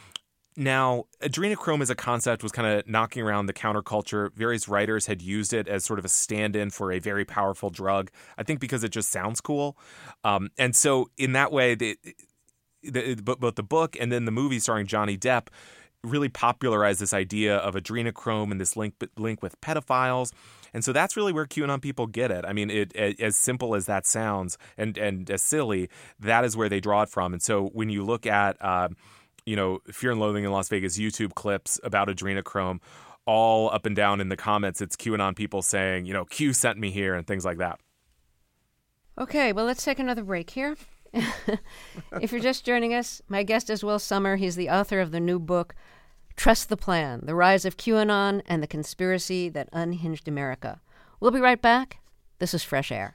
Speaker 2: Now, adrenochrome as a concept was kind of knocking around the counterculture. Various writers had used it as sort of a stand-in for a very powerful drug, I think because it just sounds cool. Um, and so in that way, the, the, both the book and then the movie starring Johnny Depp really popularized this idea of adrenochrome and this link link with pedophiles. And so that's really where QAnon people get it. I mean, it, as simple as that sounds and, and as silly, that is where they draw it from. And so when you look at, uh, you know, Fear and Loathing in Las Vegas YouTube clips about adrenochrome, all up and down in the comments, it's QAnon people saying, you know, Q sent me here and things like that.
Speaker 1: Okay, well, let's take another break here. If you're just joining us, my guest is Will Sommer. He's the author of the new book, Trust the Plan, The Rise of QAnon and the Conspiracy That Unhinged America. We'll be right back. This is Fresh Air.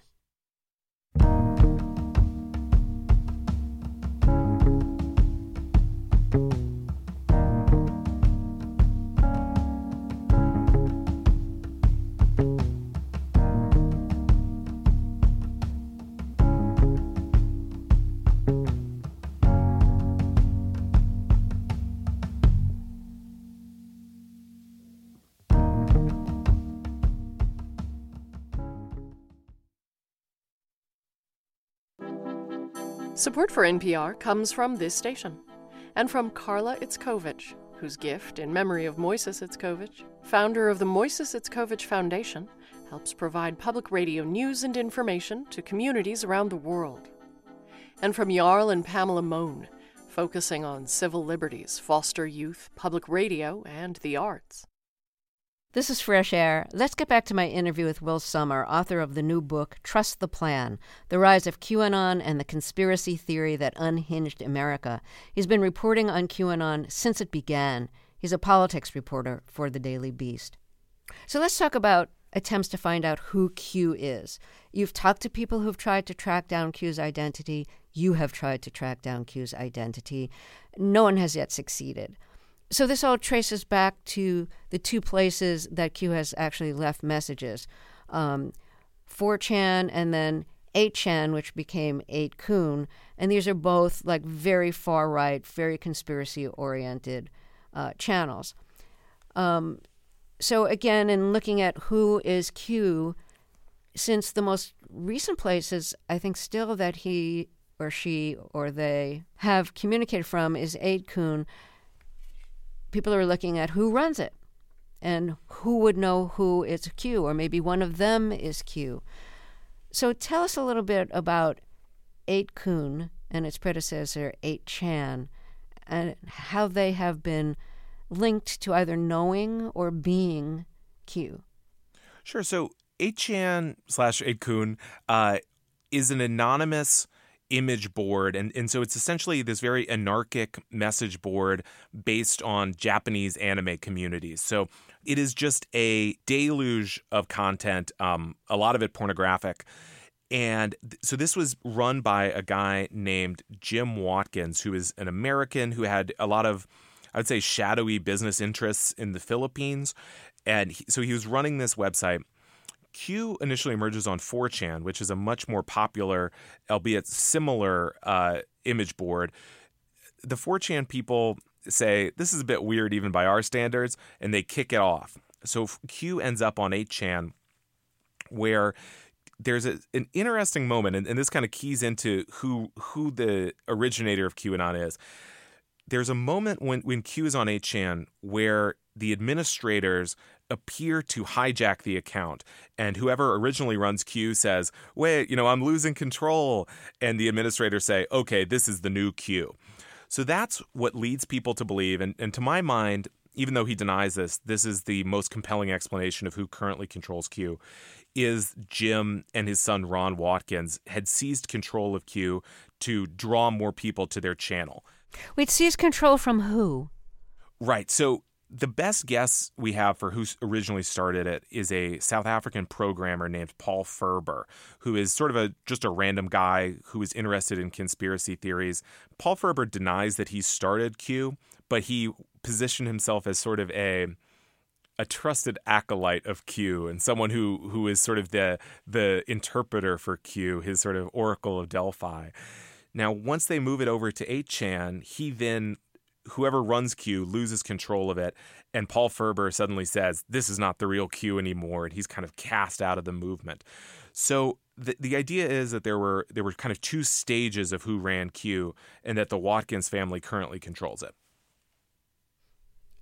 Speaker 3: Support for N P R comes from this station and from Carla Itzkovich, whose gift in memory of Moises Itzkovich, founder of the Moises Itzkovich Foundation, helps provide public radio news and information to communities around the world. And from Jarl and Pamela Mohn, focusing on civil liberties, foster youth, public radio, and the arts.
Speaker 1: This is Fresh Air. Let's get back to my interview with Will Sommer, author of the new book, Trust the Plan, The Rise of QAnon and the Conspiracy Theory That Unhinged America. He's been reporting on QAnon since it began. He's a politics reporter for the Daily Beast. So let's talk about attempts to find out who Q is. You've talked to people who've tried to track down Q's identity. You have tried to track down Q's identity. No one has yet succeeded. So this all traces back to the two places that Q has actually left messages, um, four chan and then eight chan, which became eight kun. And these are both like very far-right, very conspiracy-oriented uh, channels. Um, so again, in looking at who is Q, since the most recent places, I think still that he or she or they have communicated from is eight kun, people are looking at who runs it and who would know who is Q, or maybe one of them is Q. So tell us a little bit about eight kun and its predecessor, eight chan, and how they have been linked to either knowing or being Q.
Speaker 2: Sure. So eight chan slash eight kun uh, is an anonymous image board. And, and so it's essentially this very anarchic message board based on Japanese anime communities. So it is just a deluge of content, um, a lot of it pornographic. And th- so this was run by a guy named Jim Watkins, who is an American who had a lot of, I would say, shadowy business interests in the Philippines. And he, so he was running this website. Q initially emerges on four chan, which is a much more popular, albeit similar, uh, image board. The four chan people say, this is a bit weird even by our standards, and they kick it off. So Q ends up on eight chan, where there's a, an interesting moment, and, and this kind of keys into who who the originator of QAnon is. There's a moment when, when Q is on eight chan where the administrators appear to hijack the account, and whoever originally runs Q says, wait, you know, I'm losing control. And the administrators say, okay, this is the new Q. So that's what leads people to believe. And, and to my mind, even though he denies this, this is the most compelling explanation of who currently controls Q, is Jim and his son Ron Watkins had seized control of Q to draw more people to their channel.
Speaker 1: Wait, seized control from who?
Speaker 2: Right. So the best guess we have for who originally started it is a South African programmer named Paul Ferber, who is sort of a just a random guy who is interested in conspiracy theories. Paul Ferber denies that he started Q, but he positioned himself as sort of a a trusted acolyte of Q and someone who who is sort of the the interpreter for Q, his sort of Oracle of Delphi. Now, once they move it over to eight chan, he then whoever runs Q loses control of it, and Paul Ferber suddenly says, this is not the real Q anymore, and he's kind of cast out of the movement. So the the idea is that there were there were kind of two stages of who ran Q, and that the Watkins family currently controls it.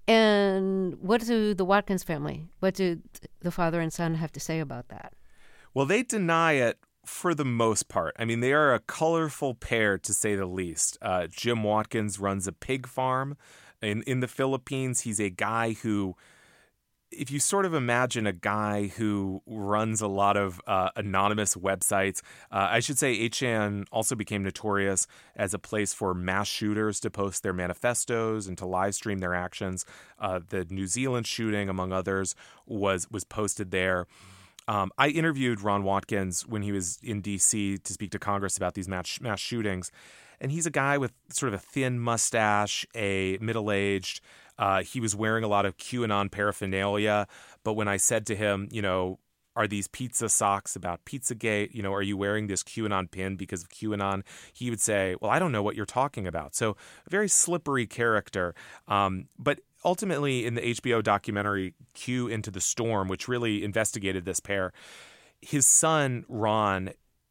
Speaker 1: And what do the Watkins family, what do the father and son have to say about that?
Speaker 2: Well, they deny it for the most part. I mean, they are a colorful pair, to say the least. Uh, Jim Watkins runs a pig farm in, in the Philippines. He's a guy who, if you sort of imagine a guy who runs a lot of uh, anonymous websites, uh, I should say eight chan also became notorious as a place for mass shooters to post their manifestos and to live stream their actions. Uh, the New Zealand shooting, among others, was was posted there. Um, I interviewed Ron Watkins when he was in D C to speak to Congress about these mass, mass shootings. And he's a guy with sort of a thin mustache, a middle-aged. Uh, he was wearing a lot of QAnon paraphernalia. But when I said to him, you know, are these pizza socks about Pizzagate? You know, are you wearing this QAnon pin because of QAnon? He would say, well, I don't know what you're talking about. So a very slippery character. Um, but ultimately, in the H B O documentary Q Into the Storm, which really investigated this pair, his son, Ron,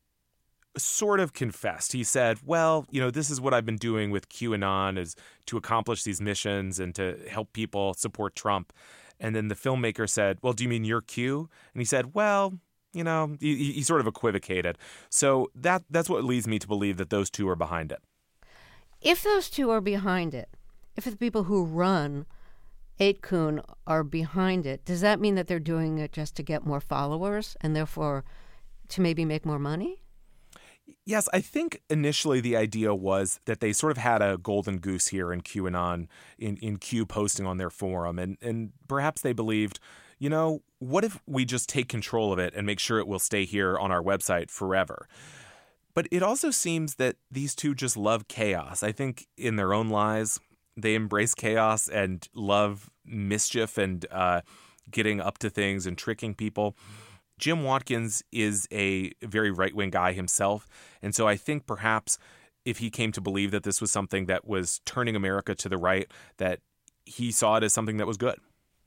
Speaker 2: sort of confessed. He said, well, you know, this is what I've been doing with QAnon, is to accomplish these missions and to help people support Trump. And then the filmmaker said, well, do you mean you're Q? And he said, well, you know, he, he sort of equivocated. So that that's what leads me to believe that those two are behind it.
Speaker 1: If those two are behind it, if the people who run eight kun are behind it, does that mean that they're doing it just to get more followers and therefore to maybe make more money?
Speaker 2: Yes, I think initially the idea was that they sort of had a golden goose here in QAnon, in, in Q posting on their forum. And, and perhaps they believed, you know, what if we just take control of it and make sure it will stay here on our website forever? But it also seems that these two just love chaos. I think in their own lives, they embrace chaos and love mischief and uh, getting up to things and tricking people. Jim Watkins is a very right-wing guy himself, and so I think perhaps if he came to believe that this was something that was turning America to the right, that he saw it as something that was good.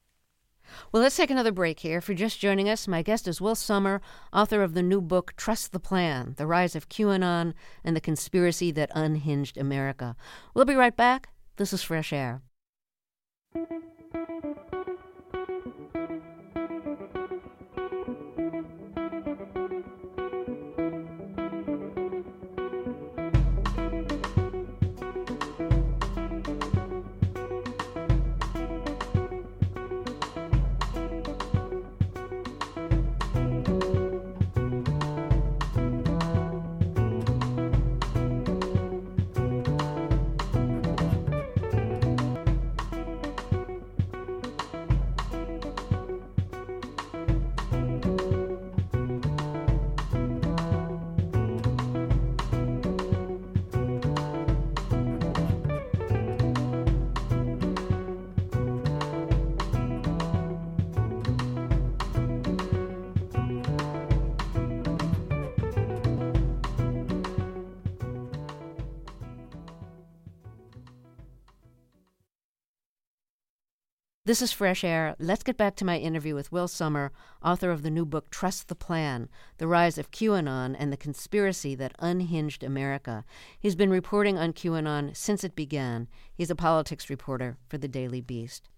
Speaker 1: Well, let's take another break here. If you're just joining us, my guest is Will Sommer, author of the new book, Trust the Plan, The Rise of QAnon and the Conspiracy That Unhinged America. We'll be right back. This is Fresh Air. This is Fresh Air. Let's get back to my interview with Will Sommer, author of the new book, Trust the Plan, The Rise of QAnon and the Conspiracy That Unhinged America. He's been reporting on QAnon since it began. He's a politics reporter for the Daily Beast.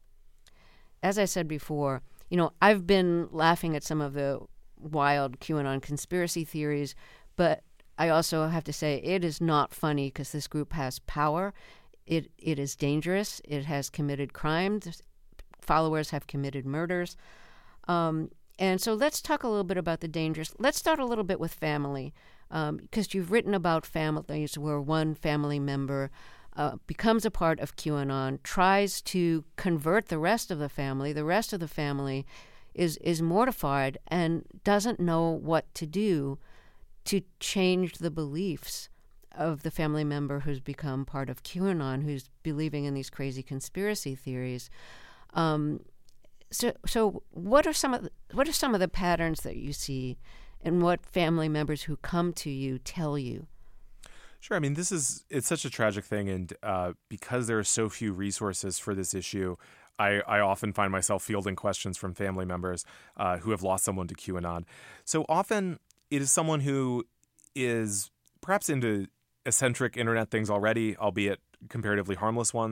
Speaker 1: As I said before, you know, I've been laughing at some of the wild QAnon conspiracy theories, but I also have to say it is not funny because this group has power. It It is dangerous. It has committed crimes. Followers have committed murders. Um, and so let's talk a little bit about the dangers. Let's start a little bit with family, um, because you've written about families where one family member uh, becomes a part of QAnon, tries to convert the rest of the family. The rest of the family is, is mortified and doesn't know what to do to change the beliefs of the family member who's become part of QAnon, who's believing in these crazy conspiracy theories. Um, so, so what are some of the, what are some of the patterns that you see, and what family members who come to you tell you?
Speaker 2: Sure. I mean, this is it's such a tragic thing, and uh, because there are so few resources for this issue, I, I often find myself fielding questions from family members uh, who have lost someone to QAnon. So often, it is someone who is perhaps into eccentric internet things already, albeit comparatively harmless ones like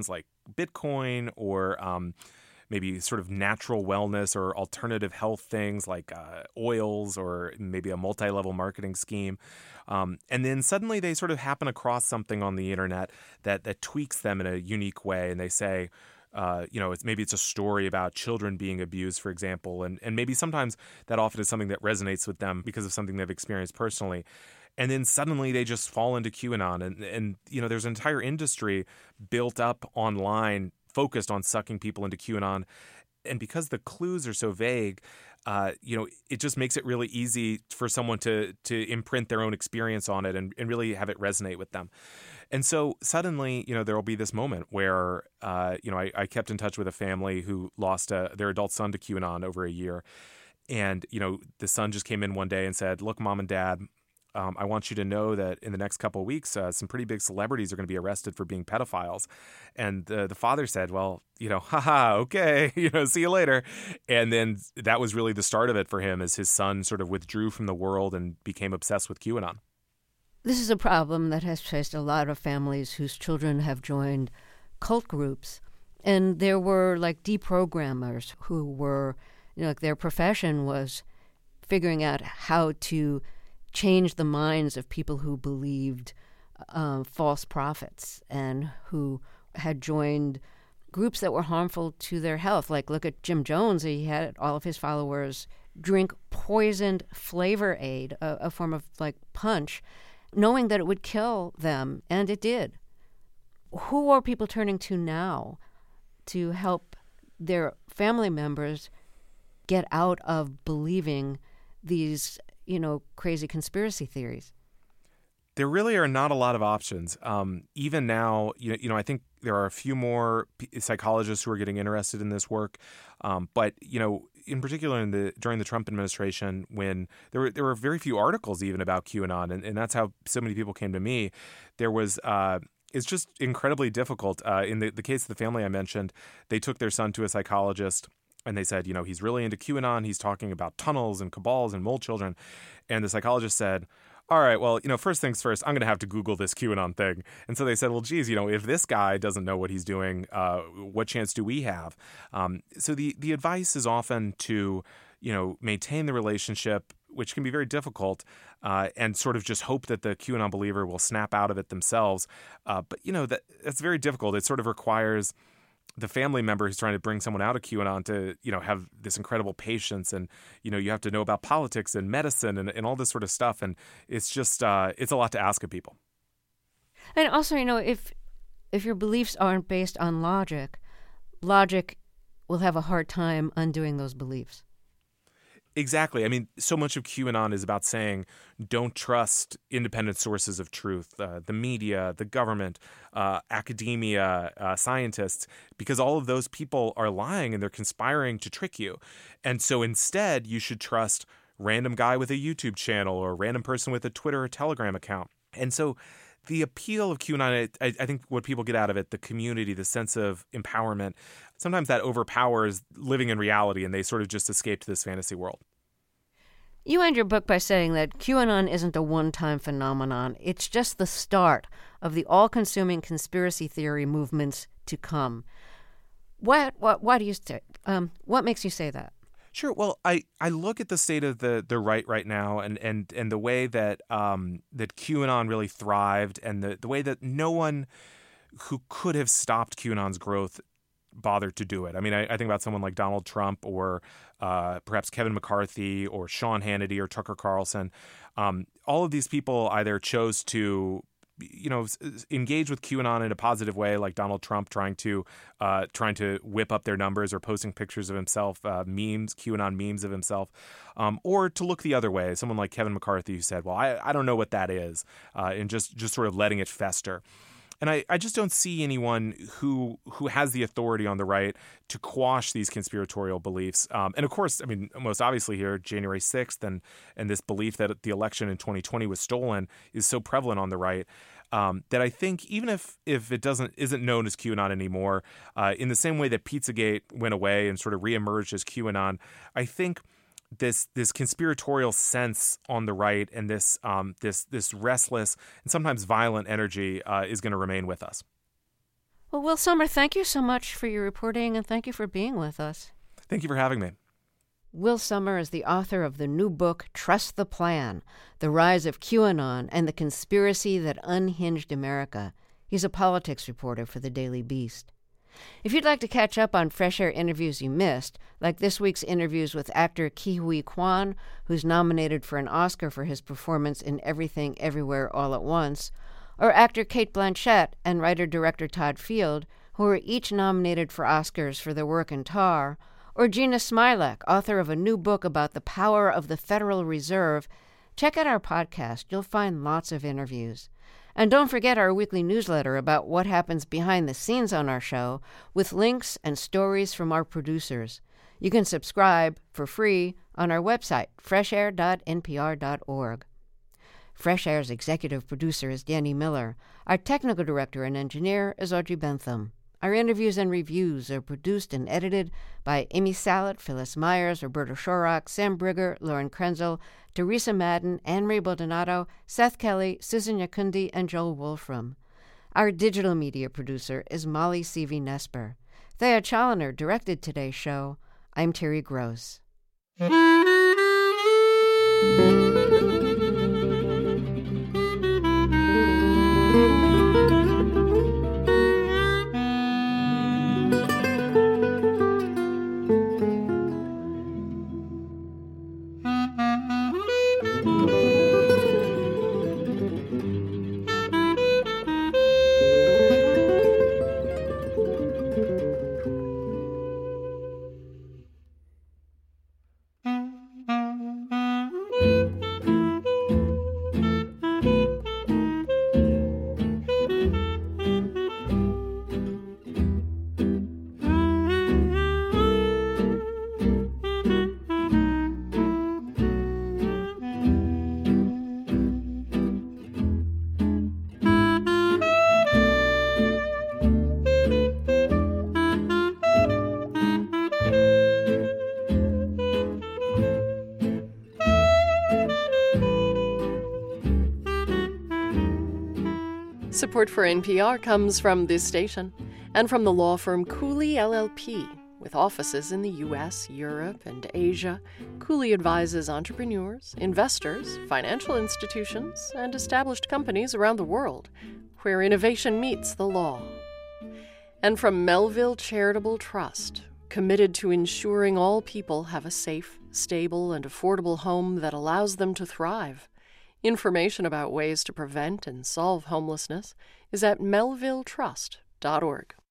Speaker 2: Bitcoin or um, maybe sort of natural wellness or alternative health things like uh, oils or maybe a multi-level marketing scheme. Um, and then suddenly they sort of happen across something on the internet that, that tweaks them in a unique way. And they say, uh, you know, it's maybe it's a story about children being abused, for example. And, and maybe sometimes that often is something that resonates with them because of something they've experienced personally. And then suddenly they just fall into QAnon. And, and you know, there's an entire industry built up online focused on sucking people into QAnon. And because the clues are so vague, uh, you know, it just makes it really easy for someone to to imprint their own experience on it and, and really have it resonate with them. And so suddenly, you know, there will be this moment where, uh, you know, I, I kept in touch with a family who lost a, their adult son to QAnon over a year. And, you know, the son just came in one day and said, look, Mom and Dad, Um, I want you to know that in the next couple of weeks, uh, some pretty big celebrities are going to be arrested for being pedophiles. And uh, the father said, well, you know, haha, okay, you know, see you later. And then that was really the start of it for him as his son sort of withdrew from the world and became obsessed with QAnon.
Speaker 1: This is a problem that has faced a lot of families whose children have joined cult groups. And there were like deprogrammers who were, you know, like their profession was figuring out how to change the minds of people who believed uh, false prophets and who had joined groups that were harmful to their health. Like, look at Jim Jones. He had all of his followers drink poisoned Flavor Aid, a, a form of, like, punch, knowing that it would kill them, and it did. Who are people turning to now to help their family members get out of believing these, you know, crazy conspiracy theories?
Speaker 2: There really are not a lot of options. Um, even now, you know, you know, I think there are a few more p- psychologists who are getting interested in this work. Um, but, you know, in particular in the during the Trump administration, when there were there were very few articles even about QAnon, and, and that's how so many people came to me. There was uh, it's just incredibly difficult. Uh, in the, the case of the family I mentioned, they took their son to a psychologist. And they said, you know, he's really into QAnon. He's talking about tunnels and cabals and mole children. And the psychologist said, all right, well, you know, first things first, I'm going to have to Google this QAnon thing. And so they said, well, geez, you know, if this guy doesn't know what he's doing, uh, what chance do we have? Um, so the, the advice is often to, you know, maintain the relationship, which can be very difficult, uh, and sort of just hope that the QAnon believer will snap out of it themselves. Uh, but, you know, that that's very difficult. It sort of requires the family member who's trying to bring someone out of QAnon to, you know, have this incredible patience, and, you know, you have to know about politics and medicine and, and all this sort of stuff. And it's just, uh, it's a lot to ask of people.
Speaker 1: And also, you know, if if your beliefs aren't based on logic, logic will have a hard time undoing those beliefs.
Speaker 2: Exactly. I mean, so much of QAnon is about saying don't trust independent sources of truth, uh, the media, the government, uh, academia, uh, scientists, because all of those people are lying and they're conspiring to trick you. And so instead, you should trust random guy with a YouTube channel or random person with a Twitter or Telegram account. And so the appeal of QAnon, I, I think what people get out of it, the community, the sense of empowerment, sometimes that overpowers living in reality and they sort of just escape to this fantasy world.
Speaker 1: You end your book by saying that QAnon isn't a one-time phenomenon. It's just the start of the all-consuming conspiracy theory movements to come. What, what, why do you say, um, what makes you say that?
Speaker 2: Sure. Well, I, I look at the state of the, the right right now and, and, and the way that um, that QAnon really thrived and the, the way that no one who could have stopped QAnon's growth bothered to do it. I mean, I, I think about someone like Donald Trump or uh, perhaps Kevin McCarthy or Sean Hannity or Tucker Carlson. Um, all of these people either chose to, you know, engage with QAnon in a positive way, like Donald Trump trying to uh, trying to whip up their numbers or posting pictures of himself, uh, memes, QAnon memes of himself, um, or to look the other way. Someone like Kevin McCarthy who said, well, I, I don't know what that is, uh, and just, just sort of letting it fester. And I, I just don't see anyone who who has the authority on the right to quash these conspiratorial beliefs. Um, and of course, I mean, most obviously here, January sixth and and this belief that the election in twenty twenty was stolen is so prevalent on the right um, that I think even if if it doesn't isn't known as QAnon anymore, uh, in the same way that Pizzagate went away and sort of reemerged as QAnon, I think this this conspiratorial sense on the right and this um, this this restless and sometimes violent energy uh, is going to remain with us.
Speaker 1: Well, Will Sommer, thank you so much for your reporting, and thank you for being with us.
Speaker 2: Thank you for having me.
Speaker 1: Will Sommer is the author of the new book, Trust the Plan, The Rise of QAnon and the Conspiracy That Unhinged America. He's a politics reporter for the Daily Beast. If you'd like to catch up on Fresh Air interviews you missed, like this week's interviews with actor Ke Huy Quan, who's nominated for an Oscar for his performance in Everything Everywhere All at Once, or actor Cate Blanchett and writer-director Todd Field, who are each nominated for Oscars for their work in Tar, or Gina Smilek, author of a new book about the power of the Federal Reserve, check out our podcast. You'll find lots of interviews. And don't forget our weekly newsletter about what happens behind the scenes on our show, with links and stories from our producers. You can subscribe for free on our website, fresh air dot n p r dot org. Fresh Air's executive producer is Danny Miller. Our technical director and engineer is Audrey Bentham. Our interviews and reviews are produced and edited by Amy Salet, Phyllis Myers, Roberta Shorrock, Sam Brigger, Lauren Krenzel, Teresa Madden, Anne-Marie Baldonado, Seth Kelly, Susan Yakundi, and Joel Wolfram. Our digital media producer is Molly C V Nesper. Thea Challoner directed today's show. I'm Terry Gross.
Speaker 3: Support for N P R comes from this station and from the law firm Cooley L L P. With offices in the U S, Europe, and Asia, Cooley advises entrepreneurs, investors, financial institutions, and established companies around the world where innovation meets the law. And from Melville Charitable Trust, committed to ensuring all people have a safe, stable, and affordable home that allows them to thrive. Information about ways to prevent and solve homelessness is at melville trust dot org.